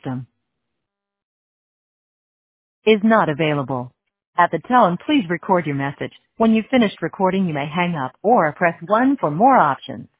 system is not available. At the tone, please record your message. When you've finished recording, you may hang up or press 1 for more options.